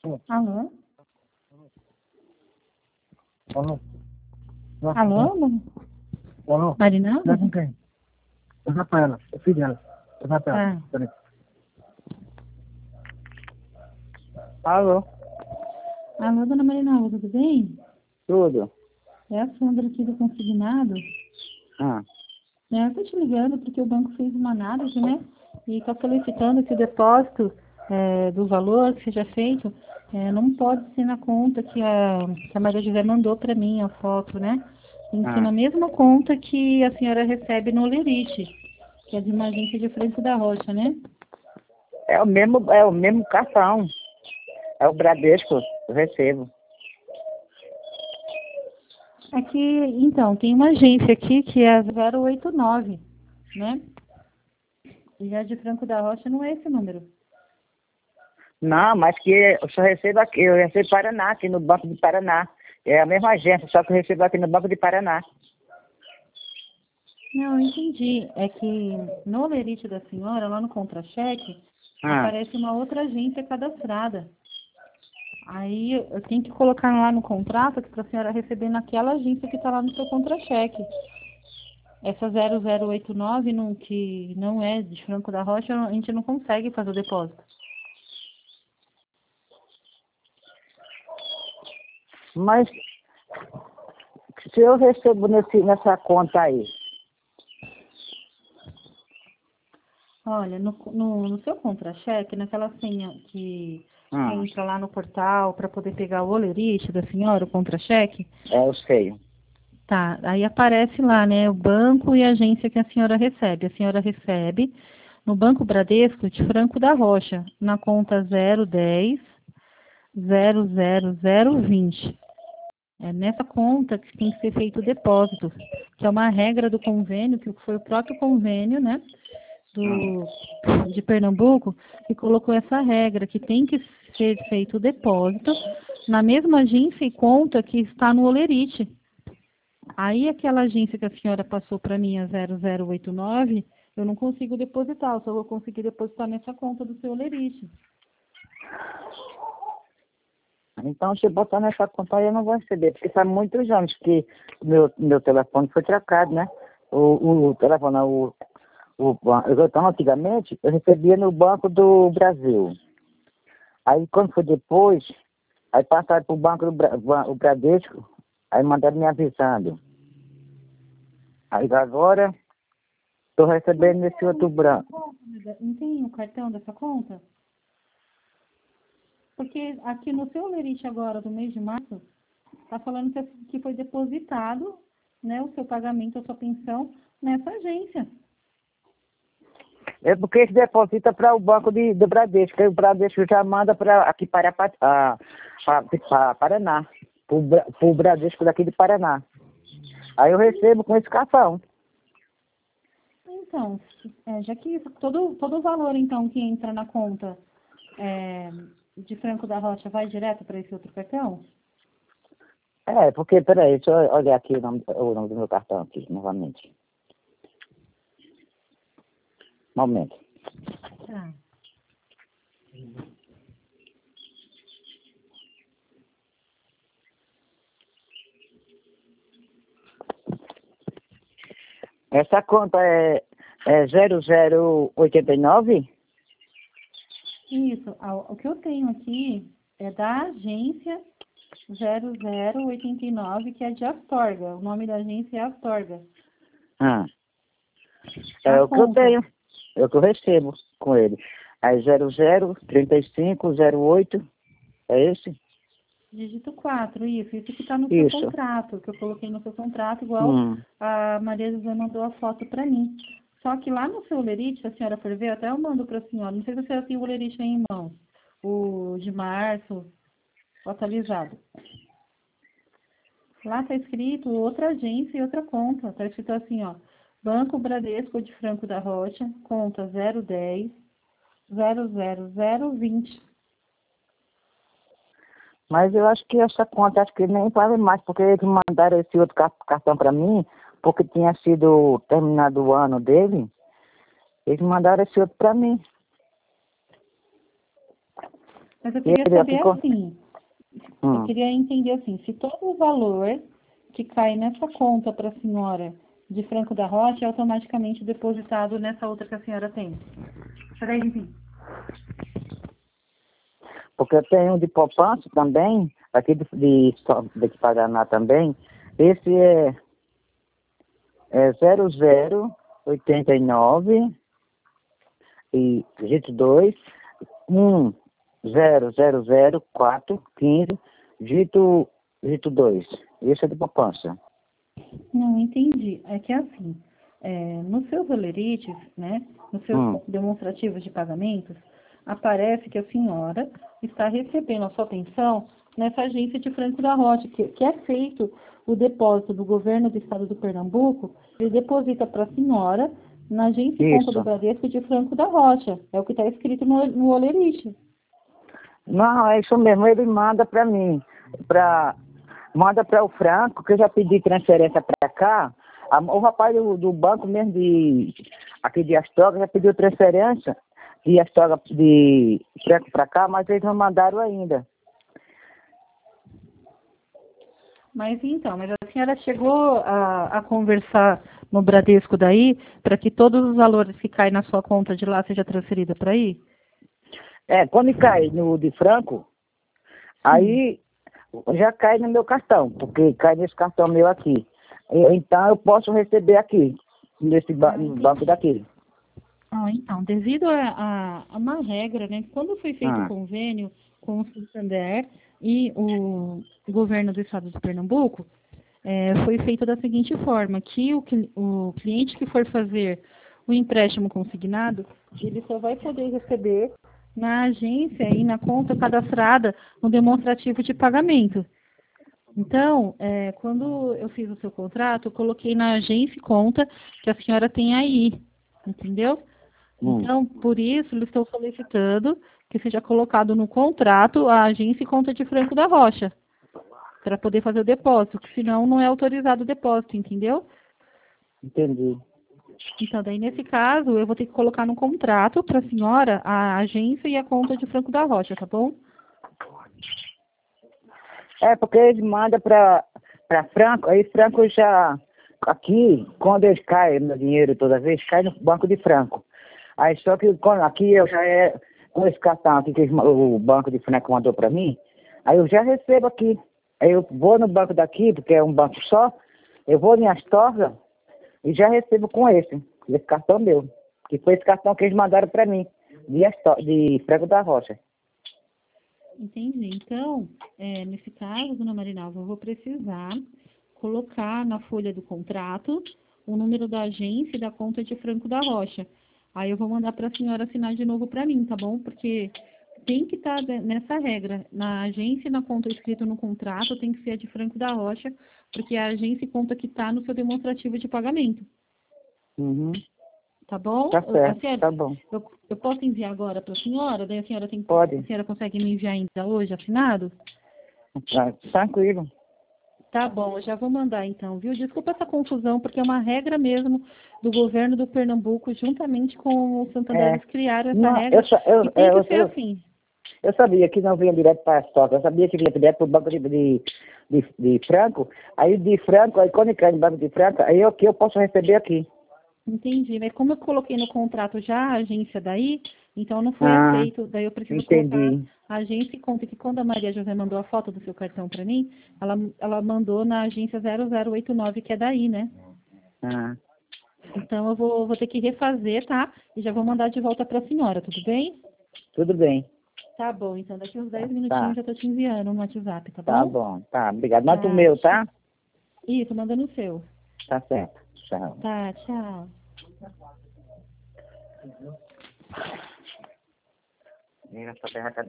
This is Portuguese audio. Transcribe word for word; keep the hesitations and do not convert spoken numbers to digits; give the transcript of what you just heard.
Alô? Alô? Alô? Alô? Marinaldo? Não é com quem? Eu vou pra ela, eu filho dela. Eu vou pra ela. Tá. Peraí. Alô? Alô, dona Marinaldo, tudo bem? Tudo? É a Sandra aqui do Consignado. Ah. É, eu tô te ligando porque o banco fez uma análise, né? E está solicitando que o depósito é, do valor que seja feito é, não pode ser na conta que a, que a Maria José mandou para mim, a foto, né? Tem que ser Ah. na mesma conta que a senhora recebe no Olerite, que é de uma agência de Franco da Rocha, né? É o mesmo, é o mesmo cartão. É o Bradesco, eu recebo. Aqui, então, tem uma agência aqui que é a zero oito nove, né? E a de Franco da Rocha não é esse número. Não, mas que eu só recebo aqui, eu recebo Paraná, aqui no Banco de Paraná. É a mesma agência, só que eu recebo aqui no Banco de Paraná. Não, eu entendi. É que no Olerite da senhora, lá no contra-cheque, Ah. aparece uma outra agência cadastrada. Aí eu tenho que colocar lá no contrato que para a senhora receber naquela agência que está lá no seu contra-cheque. Essa zero zero oito nove, não, que não é de Franco da Rocha, a gente não consegue fazer o depósito. Mas se eu recebo nesse, nessa conta aí, Olha, no, no, no seu contra-cheque, naquela senha que, que ah, entra lá no portal para poder pegar o olerite da senhora, o contra-cheque, é, eu sei. tá, aí aparece lá, né, o banco e a agência que a senhora recebe. A senhora recebe no Banco Bradesco de Franco da Rocha, na conta zero dez zero zero zero vinte. É nessa conta que tem que ser feito o depósito, que é uma regra do convênio, que foi o próprio convênio, né, do, de Pernambuco, que colocou essa regra, que tem que ser feito o depósito na mesma agência e conta que está no Olerite. Aí aquela agência que a senhora passou para mim, a zero zero oito nove, eu não consigo depositar, eu só vou conseguir depositar nessa conta do seu Olerite. Então, se botar nessa conta aí, eu não vou receber, porque faz muitos anos que meu, meu telefone foi trocado, né? O, o telefone, o, o, então, antigamente, eu recebia no Banco do Brasil. Aí, quando foi depois, aí passaram para o Banco do Bra, o Bradesco, aí mandaram me avisando. Aí agora, estou recebendo nesse outro branco. Não tem o cartão dessa conta? Porque aqui no seu Olerite agora, do mês de março, está falando que, que foi depositado, né, o seu pagamento, a sua pensão, nessa agência. É porque se deposita para o Banco de, de Bradesco, aí o Bradesco já manda para aqui para, para, para, para Paraná, para o Bradesco daqui de Paraná. Aí eu recebo com esse cartão. Então, é, já que todo, todo o valor, então, que entra na conta é, de Franco da Rocha vai direto para esse outro cartão? É, porque, peraí, deixa eu olhar aqui o nome, o nome do meu cartão aqui, novamente. Momento. Tá. Essa conta é, é zero zero oito nove? Isso. O que eu tenho aqui é da agência zero zero oito nove, que é de Astorga. O nome da agência é Astorga. Ah, A é o que eu conta, tenho, é o que eu recebo com ele. Aí zero zero trinta e cinco zero oito, é esse? dígito quatro, isso. Isso que está no seu Isso. contrato, que eu coloquei no seu contrato, igual Hum. a Maria José mandou a foto para mim. Só que lá no seu Olerite, se a senhora for ver, até eu mando para a senhora, não sei se a senhora tem o Olerite aí em mãos, o de março, o atualizado. Lá está escrito outra agência e outra conta. Está escrito assim, ó, Banco Bradesco de Franco da Rocha, conta zero dez zero zero zero vinte. Mas eu acho que essa conta, acho que nem vale mais, porque eles mandaram esse outro cartão para mim, porque tinha sido terminado o ano dele, eles mandaram esse outro para mim. Mas eu queria Ele saber ficou... assim, Hum. eu queria entender assim, se todo o valor que cai nessa conta para a senhora de Franco da Rocha é automaticamente depositado nessa outra que a senhora tem. Peraí, enfim. Porque eu tenho um de poupança também, aqui de, de, de Paraná também. Esse é, é zero zero oitenta e nove e dígito dois, um zero zero zero quatro quinze, dígito, dígito dois. Esse é de poupança. Não, entendi. É que assim, é, nos seus olerites, né, nos seus Hum. demonstrativos de pagamentos, aparece que a senhora está recebendo a sua pensão nessa agência de Franco da Rocha, que, que é feito o depósito do governo do estado do Pernambuco, ele deposita para a senhora na agência e conta do Isso. Bradesco de Franco da Rocha. É o que está escrito no, no olerite. Não, é isso mesmo, ele manda para mim, pra, manda para o Franco, que eu já pedi transferência para cá. A, o rapaz do, do banco mesmo de aqui de Astorga já pediu transferência de Astorga de Franco para cá, mas eles não mandaram ainda. Mas então, mas a senhora chegou a, a conversar no Bradesco daí para que todos os valores que caem na sua conta de lá seja transferida para aí? É, quando cai no de Franco, aí já cai no meu cartão, porque cai nesse cartão meu aqui. E- Então eu posso receber aqui, nesse ba- Ah, no entendi. banco daqui. Ah, então, devido a, a- a uma regra, né, quando foi feito o Ah, convênio com o Santander e o governo do estado de Pernambuco, é, foi feito da seguinte forma, que o, cli- o cliente que for fazer o empréstimo consignado, ele só vai poder receber na agência e na conta cadastrada no demonstrativo de pagamento. Então, é, quando eu fiz o seu contrato, eu coloquei na agência e conta que a senhora tem aí, entendeu? hum, Então, por isso, eles estão solicitando que seja colocado no contrato a agência e conta de Franco da Rocha, para poder fazer o depósito, que senão não é autorizado o depósito, entendeu? entendi. Então, daí, nesse caso, eu vou ter que colocar no contrato para a senhora a agência e a conta de Franco da Rocha, tá bom? É, porque eles mandam para Franco, aí Franco já, aqui, quando eles caem meu dinheiro toda vez, cai no banco de Franco. Aí só que quando, aqui eu já é, com esse cartão aqui que eles ma- o banco de Franco mandou para mim, aí eu já recebo aqui. Aí eu vou no banco daqui, porque é um banco só, eu vou em Astorga e já recebo com esse, esse cartão meu, que foi esse cartão que eles mandaram para mim, de, Astor, de Franco da Rocha. Entendi. Então, é, nesse caso, dona Marinalva, eu vou precisar colocar na folha do contrato o número da agência e da conta de Franco da Rocha. Aí eu vou mandar para a senhora assinar de novo para mim, tá bom? Porque tem que estar nessa regra. Na agência e na conta escrita no contrato tem que ser a de Franco da Rocha, porque é a agência e conta que está no seu demonstrativo de pagamento. Uhum. Tá bom? Tá A certo, senhora, tá bom. eu, eu posso enviar agora para a senhora? Daí a senhora tem, a Pode, senhora consegue me enviar ainda hoje assinado? tá, tranquilo. Tá bom, eu já vou mandar então, viu? Desculpa essa confusão, porque é uma regra mesmo do governo do Pernambuco, juntamente com o Santander, É. eles criaram essa Não, eu, regra sa- eu, e tem que eu, ser eu, assim. eu sabia que não vinha direto para a Astorga, eu sabia que vinha direto para o banco de, de, de, de Franco, aí de Franco, aí quando cai no banco de Franco, aí eu que eu posso receber aqui. Entendi, mas como eu coloquei no contrato já a agência daí, então não foi Ah, aceito, daí eu preciso colocar entendi. a agência e conta que quando a Maria José mandou a foto do seu cartão para mim, ela, ela mandou na agência zero zero oito nove, que é daí, né? Ah, Então eu vou, vou ter que refazer, tá? E já vou mandar de volta para a senhora, tudo bem? tudo bem. Tá bom, então daqui uns dez Tá, minutinhos tá, eu já tô te enviando no WhatsApp, tá tá bom? bom, tá, obrigado. Manda o Tá. meu, tá? Isso, manda no seu. Tá certo. Tchau. Tá, tchau. Mira, esta terra, cadê?